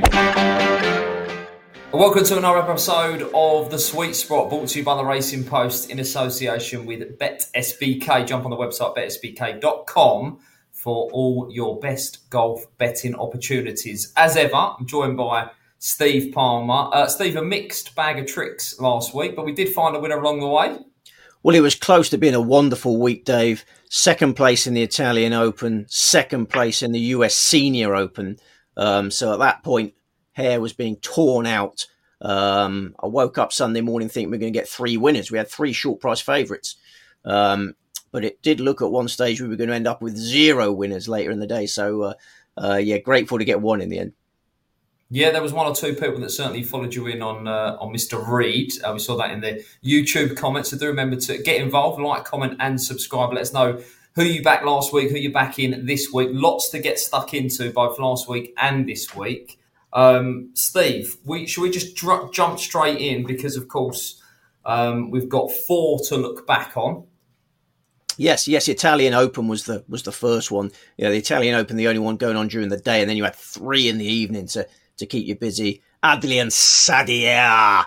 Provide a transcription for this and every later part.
Welcome to another episode of The Sweet Spot, brought to you by the Racing Post in association with BetSBK. Jump on the website betsbk.com for all your best golf betting opportunities. As ever, I'm joined by Steve Palmer. Steve, a mixed bag of tricks last week, but we did find a winner along the way. Well, it was close to being a wonderful week, Dave. Second place in the Italian Open, second place in the US Senior Open. So at that point, hair was being torn out. I woke up Sunday morning thinking we're going to get three winners. We had three short price favourites. But it did look at one stage we were going to end up with zero winners later in the day. So, grateful to get one in the end. Yeah, there was one or two people that certainly followed you in on Mr. Reed. We saw that in the YouTube comments. So do remember to get involved, like, comment and subscribe. Let us know who you backed last week, who you back in this week. Lots to get stuck into both last week and this week. Steve, should we just jump straight in? Because, of course, we've got four to look back on. Yes. Italian Open was the first one. Yeah, the Italian Open, the only one going on during the day, and then you had three in the evening to keep you busy. Adrian Sadia,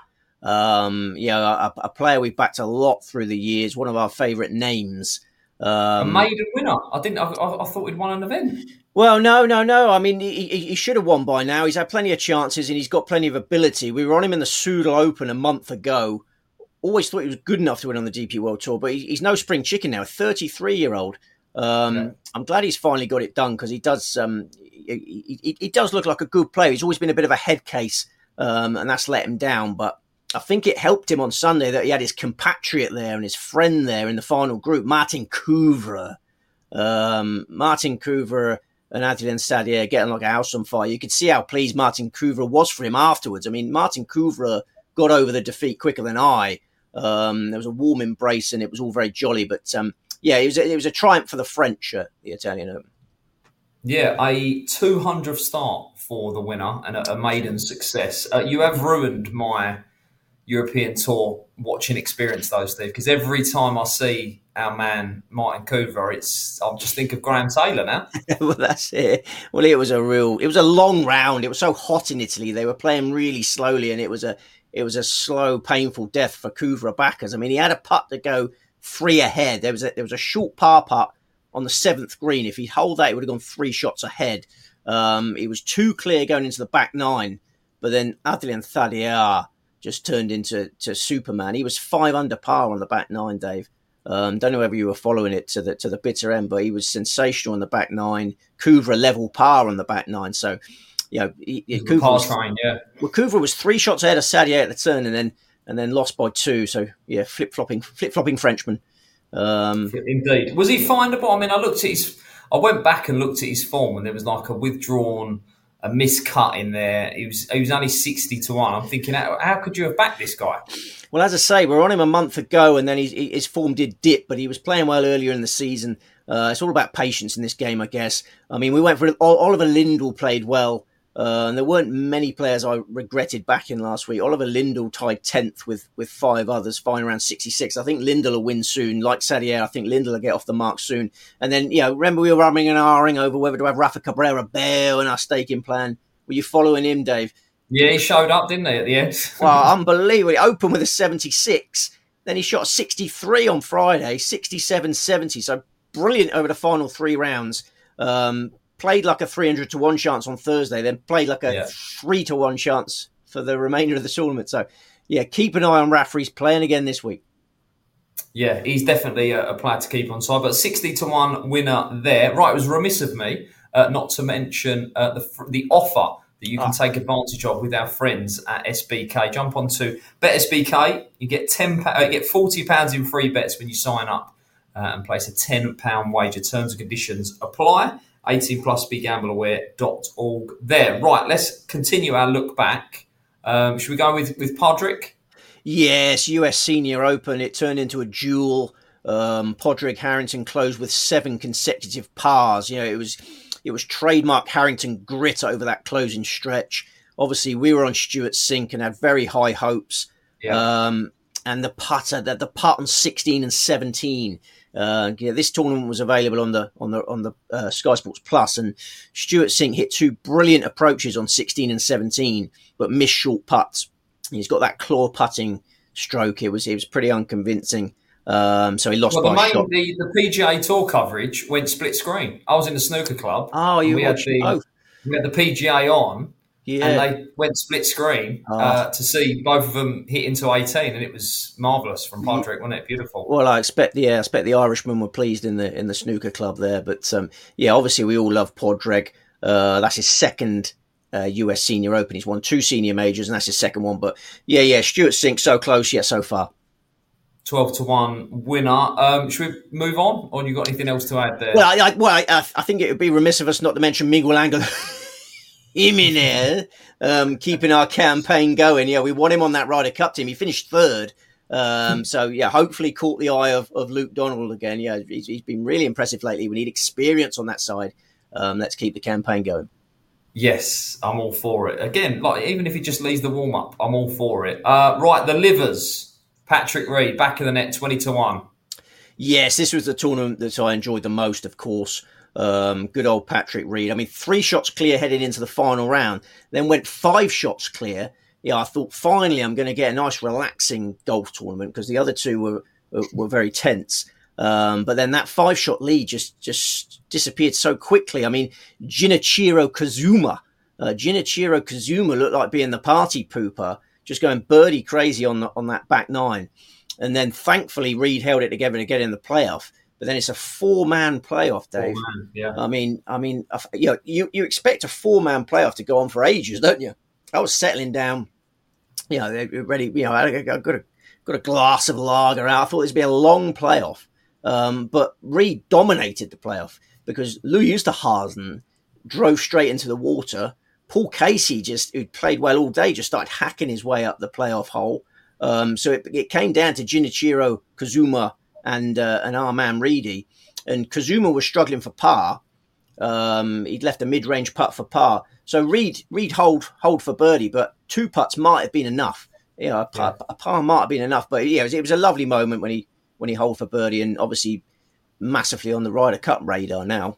a player we've backed a lot through the years. One of our favourite names. A maiden winner. I thought he'd won an event. Well, no. I mean, he should have won by now. He's had plenty of chances and he's got plenty of ability. We were on him in the Soudal Open a month ago. Always thought he was good enough to win on the DP World Tour, but he's no spring chicken now. 33-year-old. I'm glad he's finally got it done because he does. He does look like a good player. He's always been a bit of a head case, and that's let him down. But I think it helped him on Sunday that he had his compatriot there and his friend there in the final group, Martin Couvre. Martin Couvre and Adrian Sadia getting like a house on fire. You could see how pleased Martin Couvre was for him afterwards. I mean, Martin Couvre got over the defeat quicker than I. There was a warm embrace and it was all very jolly. But it was a triumph for the French at the Italian Open. Yeah, a 200th start for the winner and a maiden success. You have ruined my European Tour watching experience, though, Steve, because every time I see our man Martin Couvre, I'll just think of Graham Taylor now. Well, that's it. Well, it was a long round. It was so hot in Italy. They were playing really slowly, and it was a slow, painful death for Couvre backers. I mean, he had a putt to go three ahead. There was a short par putt on the seventh green. If he'd hold that, he would have gone three shots ahead. He was too clear going into the back nine, but then Adrian Sadia just turned into Superman. He was 5 under par on the back nine, Dave. Don't know whether you were following it to the bitter end, but he was sensational on the back nine. Couvre level par on the back nine. So, Couvre was 3 shots ahead of Sadia at the turn, and then lost by 2. So yeah, flip flopping Frenchman. Indeed, was he findable? I mean, I went back and looked at his form, and there was like a miscut in there. He was only 60 to 1. I'm thinking, how could you have backed this guy? Well, as I say, we're on him a month ago, and then his form did dip, but he was playing well earlier in the season. It's all about patience in this game, I guess. I mean, we went for Oliver Lindell played well. And there weren't many players I regretted backing last week. Oliver Lindell tied 10th with 5 others, fine around 66. I think Lindell will win soon. Like Sadia, I think Lindell will get off the mark soon. And then, remember we were rumming and ahhing over whether to have Rafa Cabrera Bail in our staking plan. Were you following him, Dave? Yeah, he showed up, didn't he, at the end? Well, unbelievable. He opened with a 76. Then he shot a 63 on Friday, 67, 70. So brilliant over the final 3 rounds. Played like a 300 to 1 chance on Thursday, then played like a 3 to 1 chance for the remainder of the tournament. So, keep an eye on Rafa. He's playing again this week. Yeah, he's definitely a player to keep on side. But 60 to 1 winner there. Right, it was remiss of me not to mention the offer that you can take advantage of with our friends at SBK. Jump onto BetSBK. You get £40 in free bets when you sign up and place a £10 wager. Terms and conditions apply. 18 plus, begambleaware.org there. Right, let's continue our look back. Should we go with Padraig? Yes, US Senior Open. It turned into a duel. Padraig Harrington closed with 7 consecutive pars. It was trademark Harrington grit over that closing stretch. Obviously, we were on Stuart Sink and had very high hopes. Yeah. And the putt on 16 and 17. This tournament was available on the Sky Sports Plus, and Stuart Sink hit 2 brilliant approaches on 16 and 17, but missed short putts. He's got that claw putting stroke. It was pretty unconvincing. So he lost by a shot. The PGA Tour coverage went split screen. I was in the snooker club. Oh, you watched both. We had the PGA on, yeah, and they went split screen to see both of them hit into 18, and it was marvellous from Patrick, wasn't it? Beautiful. Well, I expect the Irishmen were pleased in the snooker club there, but obviously we all love Padraig. That's his second US Senior Open. He's won 2 senior majors, and that's his second one. But Stuart Sink so close yet so far. 12-1 winner. Should we move on, or you got anything else to add there? Well, I think it would be remiss of us not to mention Miguel Angel Jimenez, keeping our campaign going. Yeah, we want him on that Ryder Cup team. He finished 3rd. Hopefully caught the eye of Luke Donald again. Yeah, he's been really impressive lately. We need experience on that side. Let's keep the campaign going. Yes, I'm all for it. Again, even if he just leads the warm-up, I'm all for it. Right, the Livers. Patrick Reed, back of the net, 20-1. Yes, this was the tournament that I enjoyed the most, of course. Good old Patrick Reed. I mean, 3 shots clear heading into the final round, then went 5 shots clear. Yeah, I thought finally I'm going to get a nice relaxing golf tournament because the other 2 were very tense. But then that 5-shot lead just disappeared so quickly. I mean, Junichiro Kazuma looked like being the party pooper, just going birdie crazy on that back 9. And then thankfully Reed held it together to get in the playoff. But then it's a 4-man playoff, Dave. 4-man, yeah. I mean, you expect a 4-man playoff to go on for ages, don't you? I was settling down, ready. I got a glass of lager out. I thought this would be a long playoff. But Reed dominated the playoff because Louis Oosthuizen drove straight into the water. Paul Casey, who'd played well all day, just started hacking his way up the playoff hole. So it came down to Junichiro Kazuma and our man Reedy. And Kazuma was struggling for par. He'd left a mid-range putt for par. So Reed hold for birdie, but 2 putts might have been enough. A par might have been enough. But it was a lovely moment when he holed for birdie, and obviously massively on the Ryder Cup radar now.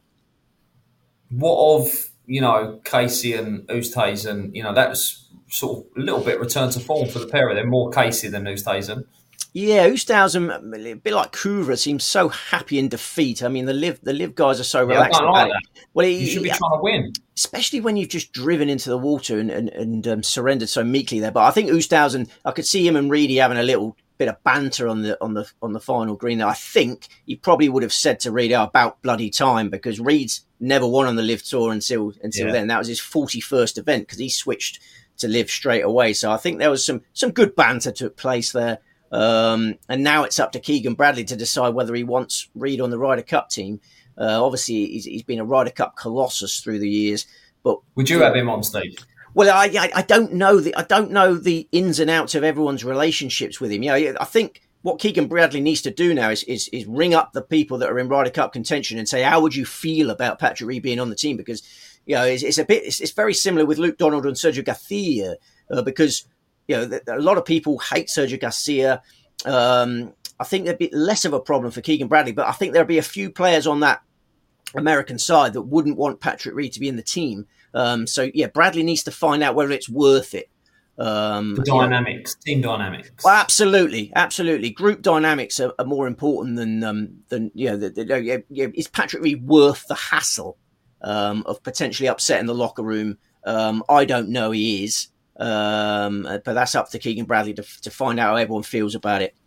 What of Casey and Oosthuizen? That was sort of a little bit return to form for the pair of them. More Casey than Oosthuizen. Yeah, Oosthuizen, a bit like Couvre, seems so happy in defeat. I mean, the live guys are so relaxed. I don't like that. Well, you should be trying to win, especially when you've just driven into the water and surrendered so meekly there. But I think Oosthuizen, I could see him and Reedy having a little bit of banter on the final green there. I think he probably would have said to Reed, about bloody time, because Reed's never won on the Live Tour until then. That was his 41st event because he switched to Live straight away. So I think there was some good banter took place there. And now it's up to Keegan Bradley to decide whether he wants Reed on the Ryder Cup team. Obviously, he's been a Ryder Cup colossus through the years. But would you have him on, Steve? Well, I don't know the ins and outs of everyone's relationships with him. I think what Keegan Bradley needs to do now is ring up the people that are in Ryder Cup contention and say, how would you feel about Patrick Reed being on the team? Because it's very similar with Luke Donald and Sergio Garcia, because a lot of people hate Sergio Garcia. I think there'd be less of a problem for Keegan Bradley, but I think there'd be a few players on that American side that wouldn't want Patrick Reed to be in the team. Bradley needs to find out whether it's worth it. The dynamics, team dynamics. Well, absolutely. Group dynamics are more important than is Patrick Reed worth the hassle of potentially upsetting the locker room? I don't know he is, but that's up to Keegan Bradley to find out how everyone feels about it.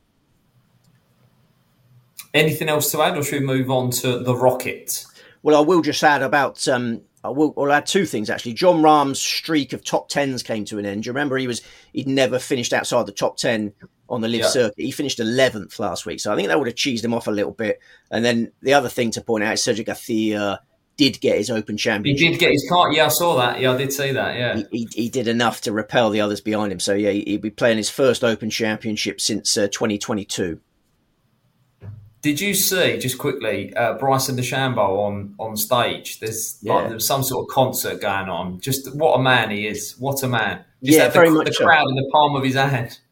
Anything else to add, or should we move on to the Rocket? Well, I will just add about I'll add 2 things, actually. Jon Rahm's streak of top 10s came to an end. Do you remember he'd never finished outside the top 10 on the Live circuit? He finished 11th last week. So I think that would have cheesed him off a little bit. And then the other thing to point out is Sergio Garcia did get his Open Championship. He did get his card. Yeah, I saw that. Yeah, I did see that. Yeah. He did enough to repel the others behind him. So, he'd be playing his first Open Championship since 2022. Did you see, just quickly, Bryson DeChambeau on stage? There was some sort of concert going on. Just what a man he is. What a man. Just had the crowd in the palm of his hand.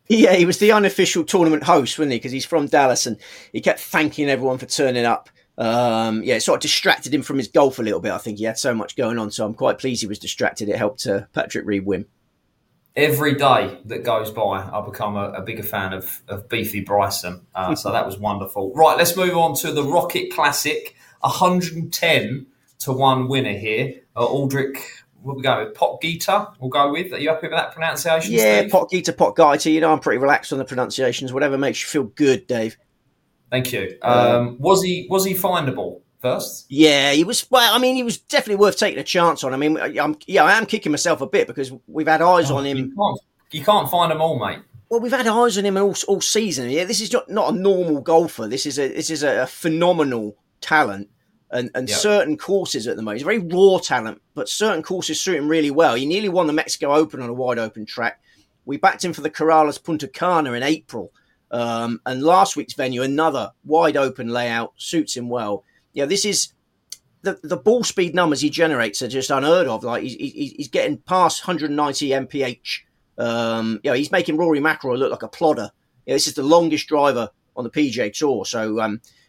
Yeah, he was the unofficial tournament host, wasn't he? Because he's from Dallas, and he kept thanking everyone for turning up. Yeah, it sort of distracted him from his golf a little bit. I think he had so much going on, so I'm quite pleased he was distracted. It helped Patrick Reed win. Every day that goes by, I become a bigger fan of Beefy Bryson. So that was wonderful. Right, let's move on to the Rocket Classic. 110 to 1 winner here. Aldrich, what we go with? Potgieter, we'll go with. Are you happy with that pronunciation, Yeah, Steve? Potgieter, Potgieter. You know, I'm pretty relaxed on the pronunciations. Whatever makes you feel good, Dave. Thank you. Was he findable first? Yeah, he was. Well, I mean, he was definitely worth taking a chance on. I mean, I am kicking myself a bit because we've had eyes on him. You can't find them all, mate. Well, we've had eyes on him all season. Yeah, this is not a normal golfer. This is a phenomenal talent, and yep. Certain courses at the moment. He's a very raw talent, but certain courses suit him really well. He nearly won the Mexico Open on a wide open track. We backed him for the Corrales Punta Cana in April, and last week's venue, another wide open layout, suits him well. Yeah, this is. The ball speed numbers he generates are just unheard of. Like he's getting past 190 mph. He's making Rory McIlroy look like a plodder. This is the longest driver on the PGA Tour. So,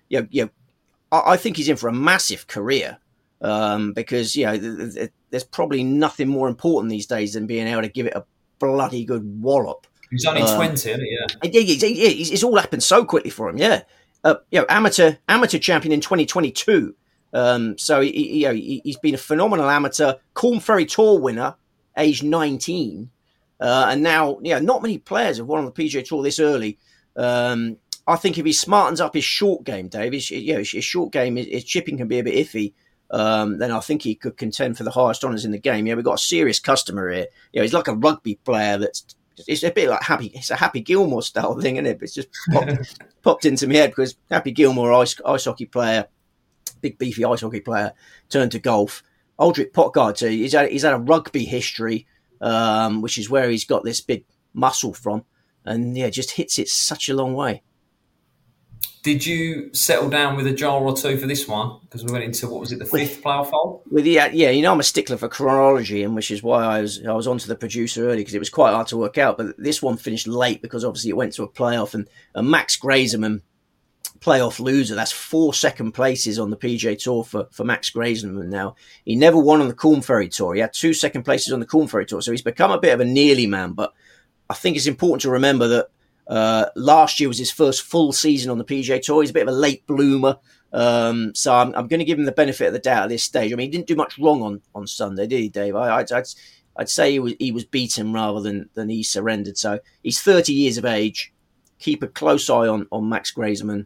I think he's in for a massive career because there's probably nothing more important these days than being able to give it a bloody good wallop. He's only 20, isn't he? Yeah. It's all happened so quickly for him. Yeah, amateur champion in 2022. So he's been a phenomenal amateur, Corn Ferry Tour winner, age 19, and now not many players have won on the PGA Tour this early. I think if he smartens up his short game, Dave, his short game, his chipping can be a bit iffy. Then I think he could contend for the highest honours in the game. Yeah, we've got a serious customer here. He's like a rugby player it's a bit like it's a Happy Gilmore style thing, isn't it? It's just popped into my head because Happy Gilmore, ice hockey player. Big beefy ice hockey player, turned to golf. Aldrich Potgieter, he's had a rugby history, which is where he's got this big muscle from, and just hits it such a long way. Did you settle down with a jar or two for this one? Because we went into, what was it, the fifth playoff hole? I'm a stickler for chronology, and which is why I was onto the producer early because it was quite hard to work out. But this one finished late because obviously it went to a playoff, and Max Grayson, playoff loser. That's 4 second places on the PGA Tour for Max Grayson now. He never won on the Corn Ferry Tour. He had 2 second places on the Corn Ferry Tour. So he's become a bit of a nearly man. But I think it's important to remember that last year was his first full season on the PGA Tour. He's a bit of a late bloomer. So I'm going to give him the benefit of the doubt at this stage. I mean, he didn't do much wrong on Sunday, did he, Dave? I'd say he was beaten rather than he surrendered. So he's 30 years of age. Keep a close eye on Max Grayson.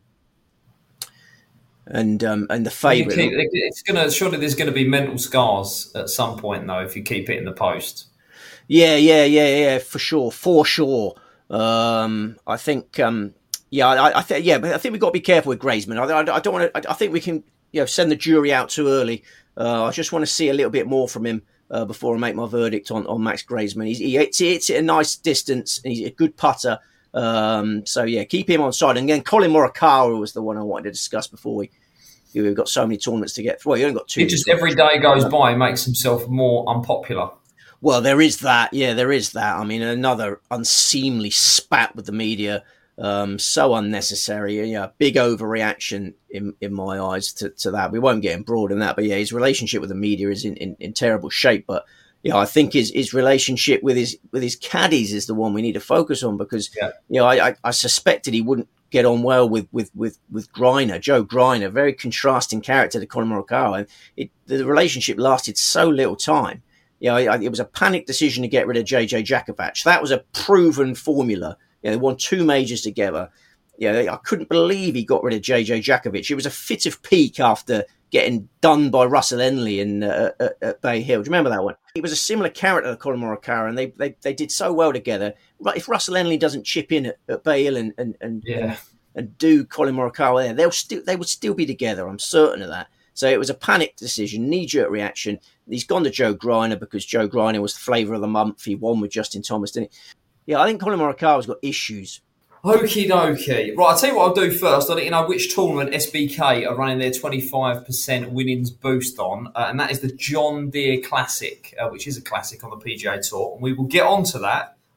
And the favourite. Surely there's going to be mental scars at some point, though, if you keep it in the post. Yeah, for sure. I think, I think we've got to be careful with Graysman. I don't want to. I think we can, send the jury out too early. I just want to see a little bit more from him before I make my verdict on Max Graysman. He hits it a nice distance. And he's a good putter. Keep him on side. And then Colin Morikawa was the one I wanted to discuss before we've got so many tournaments to get through. Well, you only got 2. It just every day goes by, he makes himself more unpopular. Well, there is that. Yeah, there is that. I mean, another unseemly spat with the media. So unnecessary. Big overreaction in my eyes to that. We won't get embroiled in that. But his relationship with the media is in terrible shape. But I think his relationship with his caddies is the one we need to focus on because I suspected he wouldn't get on well with Greiner, Joe Greiner, very contrasting character to Colin Morikawa. The relationship lasted so little time. It was a panic decision to get rid of JJ Djokovic. That was a proven formula. They won 2 majors together. I couldn't believe he got rid of JJ Djokovic. It was a fit of pique after getting done by Russell Henley at Bay Hill. Do you remember that one? He was a similar character to Colin Morikawa, and they did so well together. But if Russell Henley doesn't chip in at Bay Hill and do Colin Morikawa there, they would still be together. I'm certain of that. So it was a panic decision, knee-jerk reaction. He's gone to Joe Greiner because Joe Greiner was the flavour of the month. He won with Justin Thomas, didn't he? Yeah, I think Colin Morikawa's got issues. Okie dokie. Right, I'll tell you what I'll do first. I'll let you know which tournament SBK are running their 25% winnings boost on, and that is the John Deere Classic, which is a classic on the PGA Tour. And we will get onto that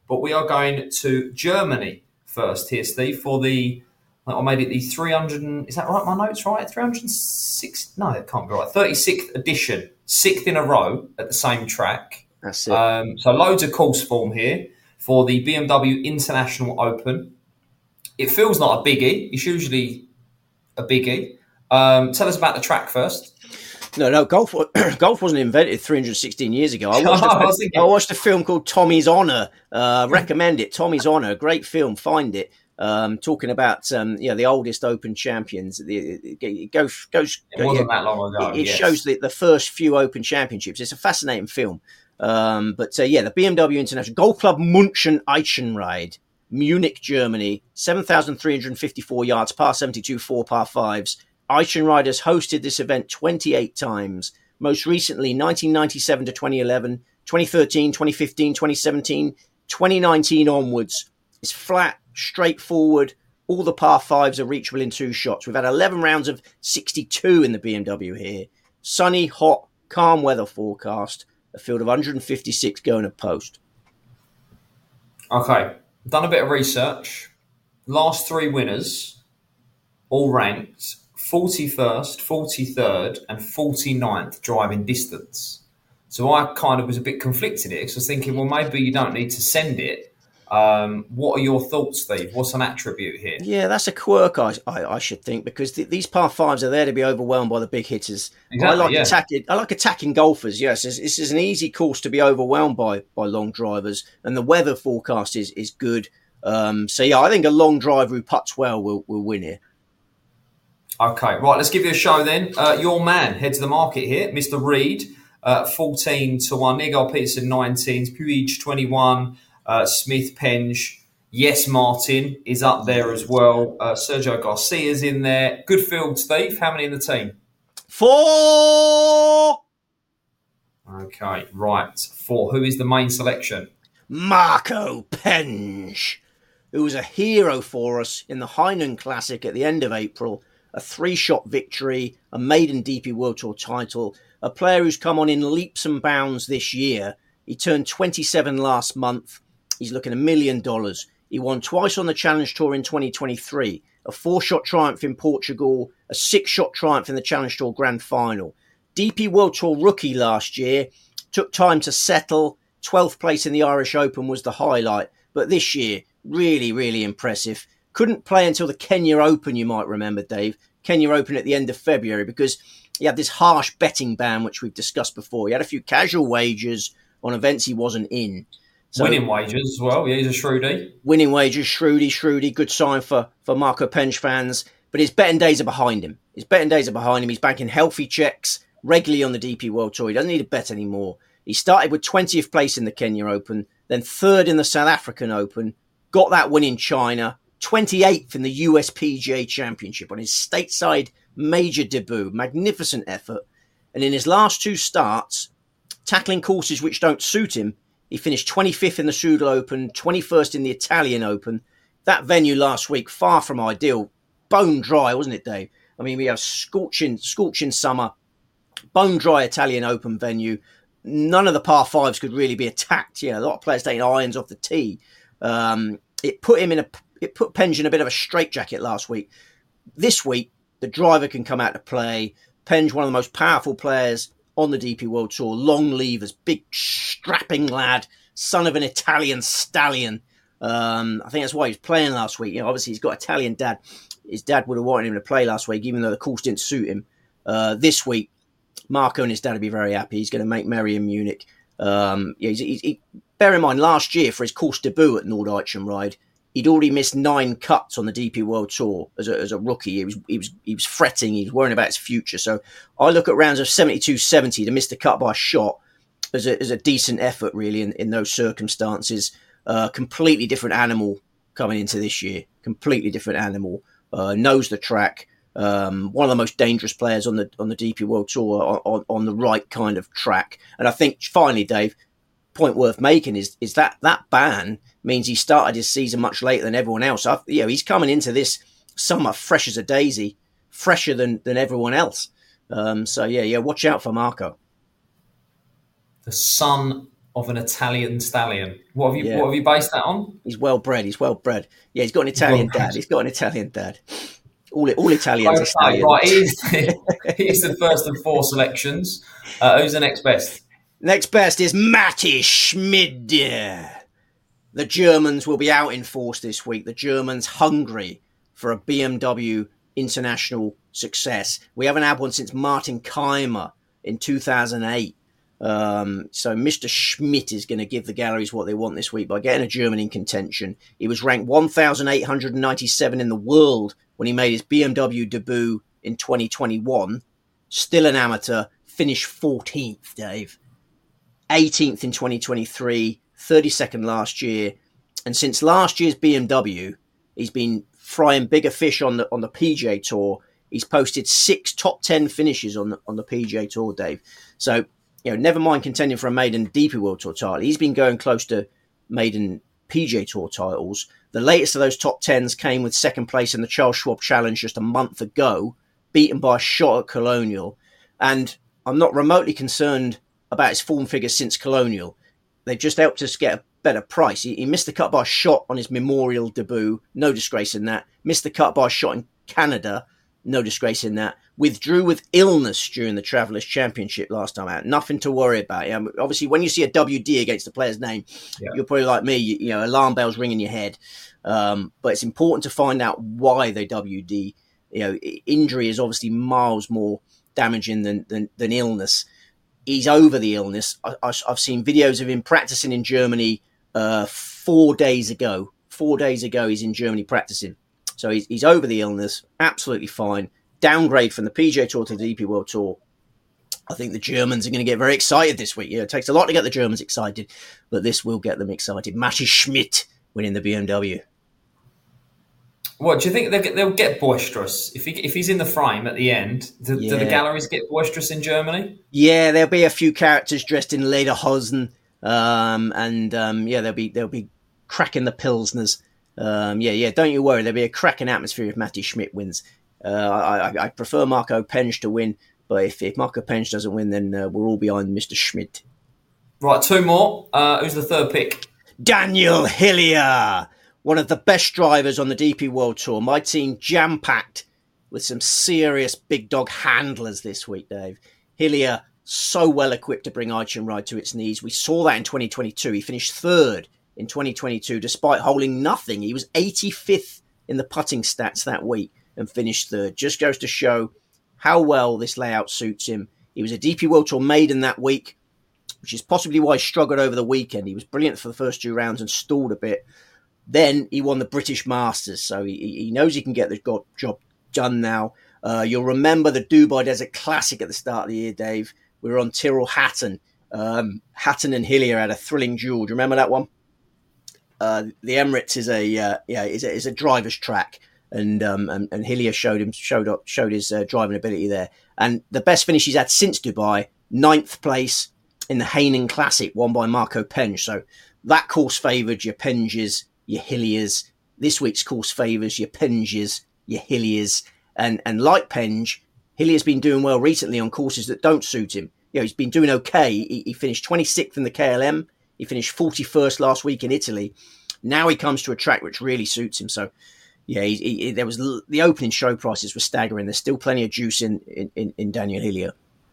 But we are going to Germany first here, Steve, for I made it the 300, is that right? My notes right? 306, no, it can't be right. 36th edition, 6th in a row at the same track. That's it. So loads of course form here for the BMW International Open. It feels like a biggie. It's usually a biggie. Tell us about the track first. No, golf wasn't invented 316 years ago. I watched a film called Tommy's Honour. Recommend it. Tommy's Honour, great film. Find it. Talking about the oldest Open champions. It wasn't that long ago. It shows the first few Open championships. It's a fascinating film. The BMW International Golf Club München Eichenried, Munich, Germany, 7,354 yards, par 72, 4 par 5s. Eichenried has hosted this event 28 times, most recently 1997 to 2011, 2013, 2015, 2017, 2019 onwards. It's flat, straightforward. All the par 5s are reachable in 2 shots. We've had 11 rounds of 62 in the BMW here. Sunny, hot, calm weather forecast. A field of 156 going to post. Okay, done a bit of research. Last 3 winners, all ranked 41st, 43rd, and 49th driving distance. So I kind of was a bit conflicted here because I was thinking, well, maybe you don't need to send it. What are your thoughts, Steve? What's an attribute here? Yeah, that's a quirk, I should think, because these par 5s are there to be overwhelmed by the big hitters. Exactly, I like attacking golfers. Yes, this is an easy course to be overwhelmed by long drivers, and the weather forecast is good. I think a long driver who putts well will win here. Okay, right, let's give you a show then. Your man, head to the market here, Mr. Reed, 14 to 1, Nigel Peterson 19s, Puig 21, Smith, Penge, yes, Martin is up there as well. Sergio Garcia's in there. Good field, Steve. How many in the team? 4. Okay, right. 4. Who is the main selection? Marco Penge, who was a hero for us in the Hainan Classic at the end of April. A 3-shot victory, a maiden DP World Tour title, a player who's come on in leaps and bounds this year. He turned 27 last month. He's looking $1 million. He won twice on the Challenge Tour in 2023, a 4-shot triumph in Portugal, a 6-shot triumph in the Challenge Tour Grand Final. DP World Tour rookie last year, took time to settle. 12th place in the Irish Open was the highlight. But this year, really, really impressive. Couldn't play until the Kenya Open, you might remember, Dave. Kenya Open at the end of February because he had this harsh betting ban, which we've discussed before. He had a few casual wagers on events he wasn't in. So, winning wagers as well. Yeah, he's a shrewdie. Winning wagers, shrewdie. Good sign for Marco Penge fans. But his betting days are behind him. He's banking healthy checks regularly on the DP World Tour. He doesn't need to bet anymore. He started with 20th place in the Kenya Open, then 3rd in the South African Open, got that win in China, 28th in the US PGA Championship on his stateside major debut. Magnificent effort. And in his last 2 starts, tackling courses which don't suit him, he finished 25th in the Soudal Open, 21st in the Italian Open. That venue last week, far from ideal. Bone dry, wasn't it, Dave? I mean, we have scorching summer, bone dry Italian Open venue. None of the par 5s could really be attacked. A lot of players taking irons off the tee. It put Penge in a bit of a straitjacket last week. This week, the driver can come out to play. Penge, one of the most powerful players on the DP World Tour. Long levers, big strapping lad, son of an Italian stallion. I think that's why he was playing last week. Obviously he's got an Italian dad. His dad would have wanted him to play last week, even though the course didn't suit him. This week, Marco and his dad will be very happy. He's going to make merry in Munich. Bear in mind, last year for his course debut at Nordeichenried, he'd already missed 9 cuts on the DP World Tour as a rookie. He was fretting. He was worrying about his future. So I look at rounds of 72-70 to miss the cut by a shot as a decent effort, really, in those circumstances. Completely different animal coming into this year. Completely different animal. Knows the track. One of the most dangerous players on the DP World Tour on the right kind of track. And I think finally, Dave, point worth making is that ban means he started his season much later than everyone else. He's coming into this summer fresh as a daisy, fresher than everyone else. Watch out for Marco. The son of an Italian stallion. What have Yeah. you based that on? He's well bred. Yeah, he's got an Italian dad. All Italians are Okay, stallions. right. He's the first of 4 selections. Who's the next best? Next best is Matti Schmid. The Germans will be out in force this week. The Germans hungry for a BMW international success. We haven't had one since Martin Keimer in 2008. So Mr. Schmidt is going to give the galleries what they want this week by getting a German in contention. He was ranked 1,897 in the world when he made his BMW debut in 2021. Still an amateur, finished 14th, Dave. 18th in 2023, 32nd last year. And since last year's BMW, he's been frying bigger fish on the PGA Tour. He's posted 6 top 10 finishes on the PGA Tour, Dave. So, never mind contending for a maiden DP World Tour title. He's been going close to maiden PGA Tour titles. The latest of those top 10s came with second place in the Charles Schwab Challenge just a month ago, beaten by a shot at Colonial. And I'm not remotely concerned about his form figures since Colonial. They've just helped us get a better price. He missed the cut by a shot on his Memorial debut. No disgrace in that. Missed the cut by a shot in Canada. No disgrace in that. Withdrew with illness during the Travelers Championship last time out. Nothing to worry about. Obviously, when you see a WD against the player's name, You're probably like me. Alarm bells ring in your head. But it's important to find out why they WD. Injury is obviously miles more damaging than illness. He's over the illness. I've seen videos of him practicing in Germany 4 days ago. 4 days ago, he's in Germany practicing. So he's over the illness, absolutely fine. Downgrade from the PGA Tour to the DP World Tour. I think the Germans are going to get very excited this week. It takes a lot to get the Germans excited, but this will get them excited. Matti Schmidt winning the BMW. What do you think they'll get boisterous if he's in the frame at the end? Do the galleries get boisterous in Germany? Yeah, there'll be a few characters dressed in lederhosen, they'll be cracking the pilsners. Don't you worry. There'll be a cracking atmosphere if Matti Schmidt wins. I prefer Marco Penge to win, but if Marco Penge doesn't win, then we're all behind Mr. Schmidt. Right, 2 more. Who's the third pick? Daniel Hillier, one of the best drivers on the DP World Tour. My team jam-packed with some serious big dog handlers this week, Dave. Hillier, so well equipped to bring Eichenride to its knees. We saw that in 2022. He finished 3rd in 2022, despite holding nothing. He was 85th in the putting stats that week and finished 3rd. Just goes to show how well this layout suits him. He was a DP World Tour maiden that week, which is possibly why he struggled over the weekend. He was brilliant for the first 2 rounds and stalled a bit. Then he won the British Masters, so he knows he can get the job done now. You'll remember the Dubai Desert Classic at the start of the year, Dave. We were on Tyrrell Hatton. Hatton and Hillier had a thrilling duel. Do you remember that one? The Emirates is a driver's track, and Hillier showed his driving ability there. And the best finish he's had since Dubai, 9th place in the Hainan Classic, won by Marco Penge. So that course favoured your Penges, your Hilliers. This week's course favours your Penges, your Hilliers, and like Penge, Hillier's been doing well recently on courses that don't suit him. He's been doing okay. He finished 26th in the KLM. He finished 41st last week in Italy. Now he comes to a track which really suits him. So, there was the opening show prices were staggering. There's still plenty of juice in Daniel Hillier.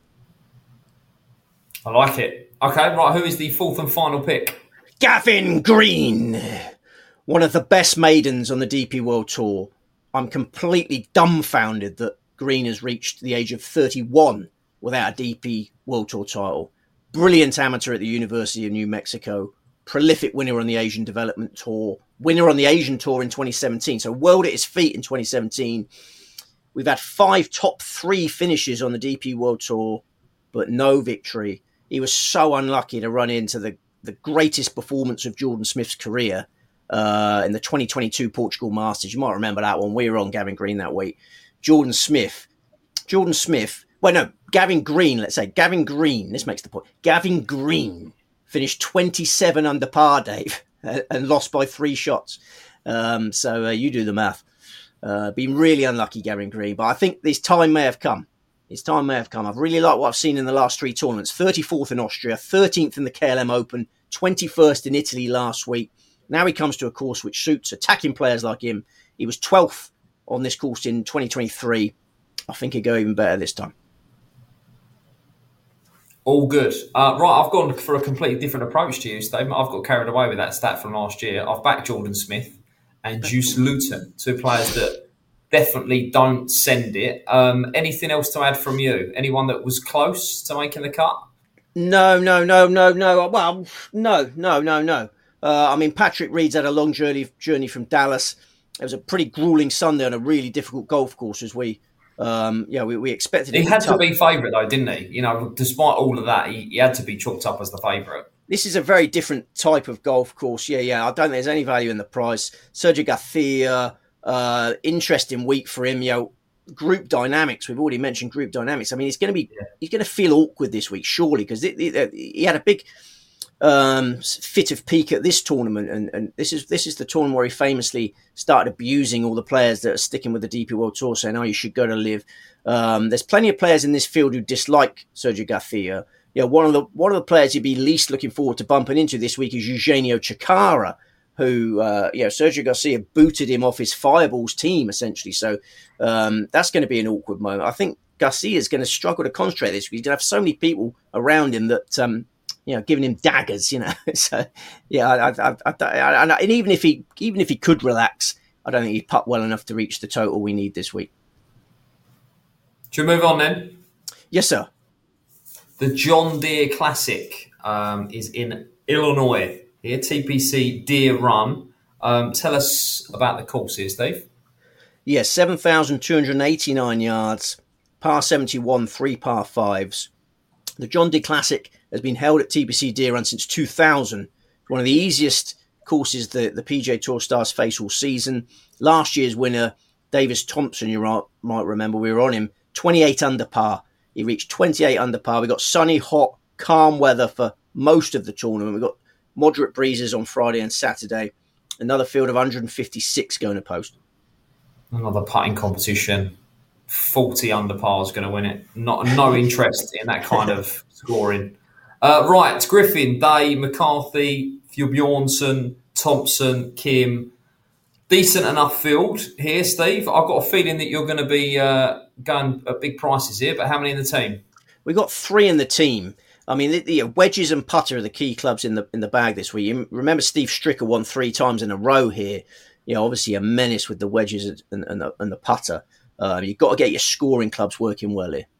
I like it. Okay, right. Who is the 4th and final pick? Gavin Green, one of the best maidens on the DP World Tour. I'm completely dumbfounded that Green has reached the age of 31 without a DP World Tour title. Brilliant amateur at the University of New Mexico. Prolific winner on the Asian Development Tour. Winner on the Asian Tour in 2017. So world at his feet in 2017. We've had 5 top 3 finishes on the DP World Tour, but no victory. He was so unlucky to run into the greatest performance of Jordan Smith's career in the 2022 Portugal Masters. You might remember that one. We were on Gavin Green that week. Gavin Green, let's say. Gavin Green, this makes the point. Gavin Green finished 27 under par, Dave, and lost by 3 shots. So you do the math. Been really unlucky, Gavin Green. But I think this time may have come. His time may have come. I've really liked what I've seen in the last 3 tournaments. 34th in Austria, 13th in the KLM Open, 21st in Italy last week. Now he comes to a course which suits attacking players like him. He was 12th on this course in 2023. I think he'll go even better this time. All good. Right, I've gone for a completely different approach to you, Steve. I've got carried away with that stat from last year. I've backed Jordan Smith and Juice Luton, 2 players that definitely don't send it. Anything else to add from you? Anyone that was close to making the cut? No. Well, no. I mean, Patrick Reed's had a long journey from Dallas. It was a pretty grueling Sunday on a really difficult golf course, as we expected. He had to be favourite, though, didn't he? You know, despite all of that, he had to be chalked up as the favourite. This is a very different type of golf course. Yeah. I don't think there's any value in the price. Sergio Garcia, interesting week for him. Group dynamics. We've already mentioned group dynamics. I mean, he's going to feel awkward this week, surely, because he had a big fit of pique at this tournament, and this is the tournament where he famously started abusing all the players that are sticking with the DP World Tour, saying, "Oh, you should go to Live." There's plenty of players in this field who dislike Sergio Garcia. One of the players you'd be least looking forward to bumping into this week is Eugenio Chacarra, who Sergio Garcia booted him off his Fireballs team essentially. So that's going to be an awkward moment. I think Garcia is going to struggle to concentrate this week. He's going to have so many people around him that giving him daggers. So and even if he could relax, I don't think he'd putt well enough to reach the total we need this week. Should we move on then? Yes, sir. The John Deere Classic is in Illinois. Here, TPC Deere Run. Tell us about the course here, Steve. Yes, 7,289 yards, par 71, 3 par 5s. The John Deere Classic has been held at TPC Deere Run since 2000. One of the easiest courses the PGA Tour stars face all season. Last year's winner, Davis Thompson, you might remember, we were on him, 28 under par. He reached 28 under par. We got sunny, hot, calm weather for most of the tournament. We got moderate breezes on Friday and Saturday. Another field of 156 going to post. Another putting competition. 40 under par is going to win it. No interest in that kind of scoring. Right, Griffin, Day, McCarthy, Bjornsson, Thompson, Kim. Decent enough field here, Steve. I've got a feeling that you're going to be going at big prices here, but how many in the team? We've got 3 in the team. I mean, the wedges and putter are the key clubs in the bag this week. You remember Steve Stricker won 3 times in a row here. Obviously a menace with the wedges and the putter. You've got to get your scoring clubs working well here.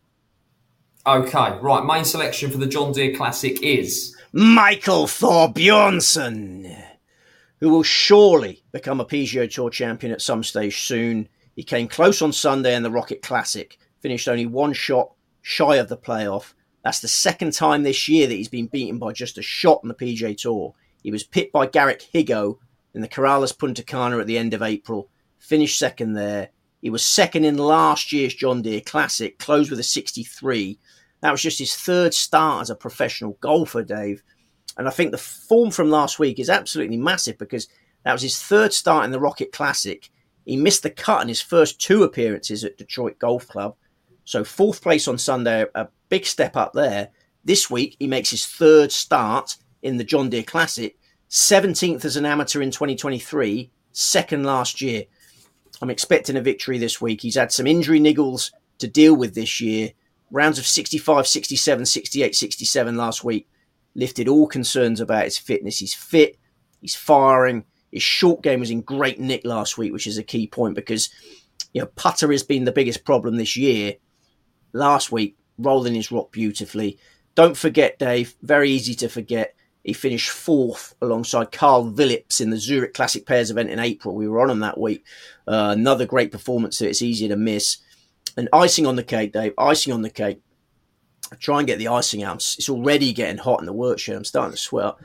Okay, right. Main selection for the John Deere Classic is Michael Thorbjornsson, who will surely become a PGA Tour champion at some stage soon. He came close on Sunday in the Rocket Classic, finished only 1 shot shy of the playoff. That's the second time this year that he's been beaten by just a shot on the PGA Tour. He was pipped by Garrick Higgo in the Corrales Punta Cana at the end of April, finished second there. He was second in last year's John Deere Classic, closed with a 63. That was just his 3rd start as a professional golfer, Dave. And I think the form from last week is absolutely massive because that was his 3rd start in the Rocket Classic. He missed the cut in his first 2 appearances at Detroit Golf Club. So 4th place on Sunday, a big step up there. This week, he makes his 3rd start in the John Deere Classic. 17th as an amateur in 2023, 2nd last year. I'm expecting a victory this week. He's had some injury niggles to deal with this year. Rounds of 65, 67, 68, 67 last week lifted all concerns about his fitness. He's fit. He's firing. His short game was in great nick last week, which is a key point because putter has been the biggest problem this year. Last week, rolling his rock beautifully. Don't forget, Dave, very easy to forget, he finished 4th alongside Carl Phillips in the Zurich Classic Pairs event in April. We were on him that week. Another great performance that it's easy to miss. And icing on the cake, Dave, icing on the cake. I try and get the icing out. It's already getting hot in the work shed. I'm starting to sweat.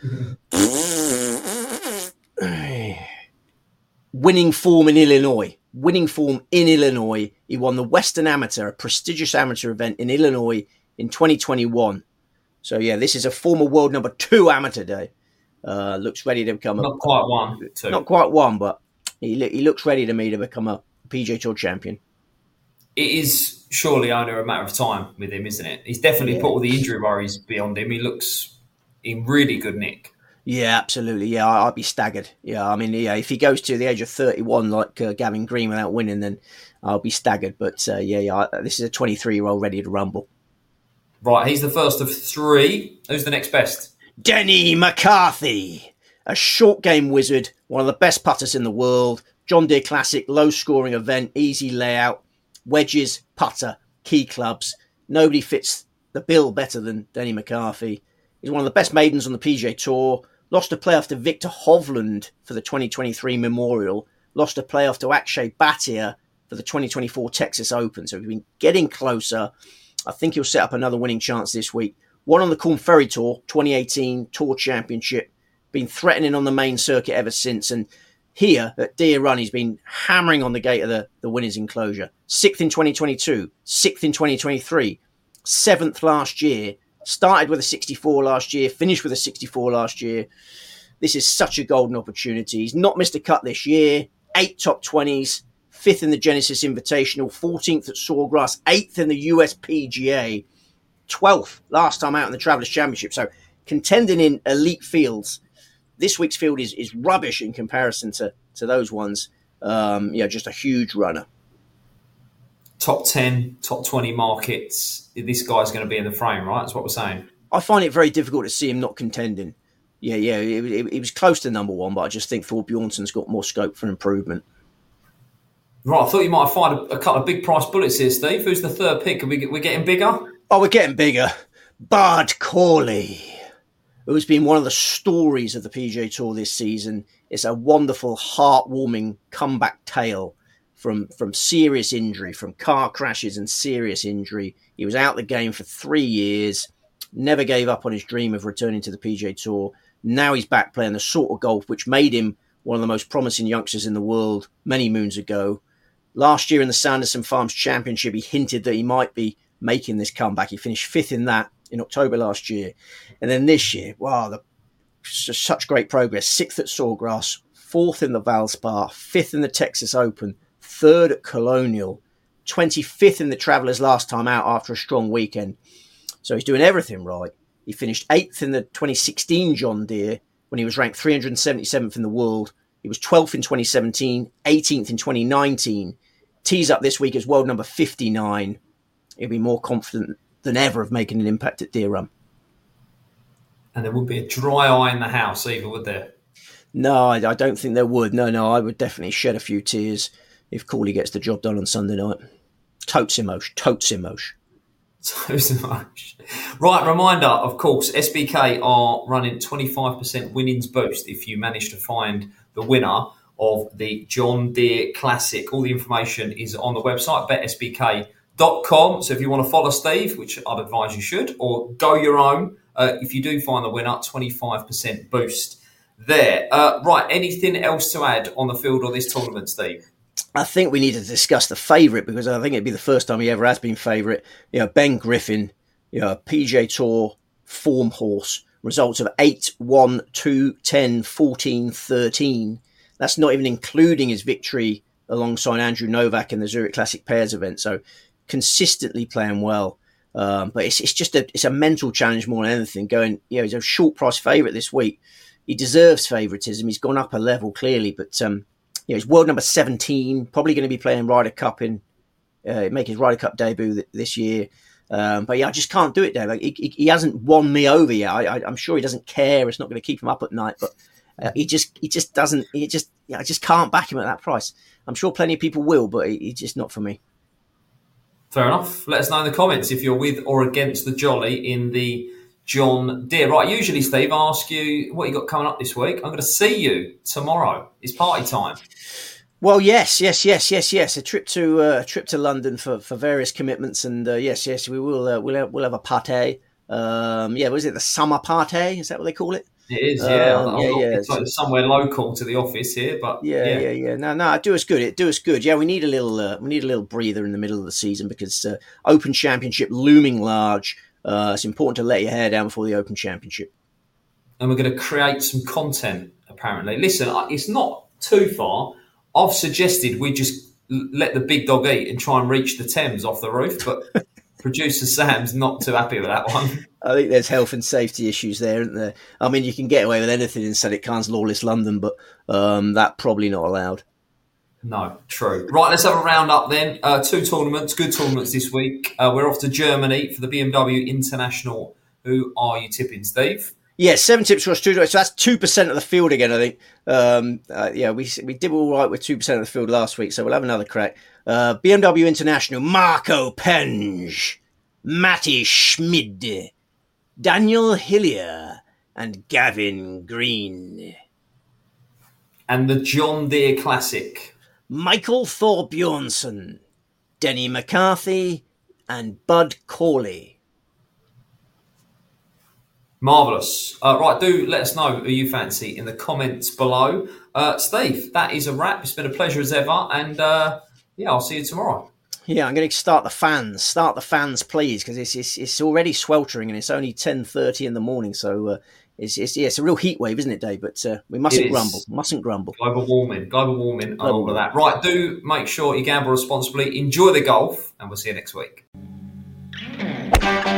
Winning form in Illinois. He won the Western Amateur, a prestigious amateur event in Illinois in 2021. So, this is a former world number 2 amateur, Dave. Looks ready to become Not quite one, 2. Not quite one, but he looks ready to me to become a PGA Tour champion. It is surely only a matter of time with him, isn't it? He's definitely put all the injury worries beyond him. He looks in really good nick. Yeah, absolutely. Yeah, I'd be staggered. Yeah, I mean, yeah, if he goes to the age of 31 like Gavin Green without winning, then I'll be staggered. But this is a 23-year-old ready to rumble. Right, he's the first of three. Who's the next best? Denny McCarthy, a short game wizard, one of the best putters in the world. John Deere Classic, low scoring event, easy layout, wedges, putter, key clubs. Nobody fits the bill better than Denny McCarthy. He's one of the best maidens on the PGA Tour. Lost a playoff to Victor Hovland for the 2023 Memorial. Lost a playoff to Akshay Bhatia for the 2024 Texas Open. So he's been getting closer. I think he'll set up another winning chance this week. Won on the Corn Ferry Tour, 2018 Tour Championship. Been threatening on the main circuit ever since. And here at Deere Run, he's been hammering on the gate of the winners' enclosure. 6th in 2022, 6th in 2023, 7th last year. Started with a 64 last year, finished with a 64 last year. This is such a golden opportunity. He's not missed a cut this year. 8 top 20s, 5th in the Genesis Invitational, 14th at Sawgrass, 8th in the US PGA, 12th last time out in the Travelers Championship. So contending in elite fields. This week's field is rubbish in comparison to those ones. Just a huge runner. Top 10, top 20 markets. This guy's going to be in the frame, right? That's what we're saying. I find it very difficult to see him not contending. He was close to number one, but I just think Thor Bjornsson's got more scope for improvement. Right, I thought you might have found a couple of big price bullets here, Steve. Who's the third pick? We're getting bigger? Oh, we're getting bigger. Bud Cauley, who's been one of the stories of the PGA Tour this season. It's a wonderful, heartwarming comeback tale from serious injury, from car crashes and serious injury. He was out the game for 3 years, never gave up on his dream of returning to the PGA Tour. Now he's back playing the sort of golf which made him one of the most promising youngsters in the world many moons ago. Last year in the Sanderson Farms Championship, he hinted that he might be making this comeback. He finished 5th in that in October last year. And then this year, such great progress. 6th at Sawgrass, 4th in the Valspar, 5th in the Texas Open, 3rd at Colonial, 25th in the Travelers last time out after a strong weekend. So he's doing everything right. He finished 8th in the 2016 John Deere when he was ranked 377th in the world. He was 12th in 2017, 18th in 2019. Tees up this week as world number 59. He'll be more confident than ever of making an impact at Deere Run. And there wouldn't be a dry eye in the house either, would there? No, I don't think there would. No, I would definitely shed a few tears if Cauley gets the job done on Sunday night. Totes emotion. Right, reminder, of course, SBK are running 25% winnings boost if you manage to find the winner of the John Deere Classic. All the information is on the website, betsbk.com. So if you want to follow Steve, which I'd advise you should, or go your own, if you do find the winner, 25% boost there. Right, anything else to add on the field of this tournament, Steve? I think we need to discuss the favourite because I think it'd be the first time he ever has been favourite. Ben Griffin, PGA Tour form horse, results of 8, 1, 2, 10, 14, 13. That's not even including his victory alongside Andrew Novak in the Zurich Classic Pairs event. So consistently playing well. But it's a mental challenge more than anything. Going, he's a short price favourite this week. He deserves favouritism. He's gone up a level clearly, but he's world number 17. Probably going to be playing Ryder Cup make his Ryder Cup debut this year. But I just can't do it, Dave. He hasn't won me over yet. I'm sure he doesn't care. It's not going to keep him up at night, but he just doesn't. I just can't back him at that price. I'm sure plenty of people will, but he's just not for me. Fair enough. Let us know in the comments if you're with or against the Jolly in the John Deere. Right, usually, Steve, I ask you what you got coming up this week. I'm going to see you tomorrow. It's party time. Well, yes. A trip to London for various commitments, and yes, we will. We'll have a party. Was it the summer party? Is that what they call it? It is, yeah. It's like somewhere local to the office here, but yeah. No, do us good. Yeah, we need a little breather in the middle of the season because Open Championship looming large. It's important to let your hair down before the Open Championship. And we're going to create some content. Apparently, listen, it's not too far. I've suggested we just let the big dog eat and try and reach the Thames off the roof. But producer Sam's not too happy with that one. I think there's health and safety issues there, isn't there? I mean, you can get away with anything in Sadiq Khan's lawless London, but that probably not allowed. No, true. Right, let's have a round up then. 2 tournaments, good tournaments this week. We're off to Germany for the BMW International. Who are you tipping, Steve? Yeah, 7 tips across 2. So that's 2% of the field again, I think. We did all right with 2% of the field last week, so we'll have another crack. BMW International, Marco Penge, Matti Schmid, Daniel Hillier, and Gavin Green. And the John Deere Classic, Michael Thorbjornsson, Denny McCarthy, and Bud Corley. Marvellous. Right, do let us know who you fancy in the comments below. Steve, that is a wrap. It's been a pleasure as ever. And I'll see you tomorrow. Yeah, I'm going to start the fans. Start the fans, please, because it's already sweltering and it's only 10:30 in the morning. So it's a real heat wave, isn't it, Dave? But we mustn't grumble. Mustn't grumble. Global warming and all of that. Right, do make sure you gamble responsibly. Enjoy the golf, and we'll see you next week.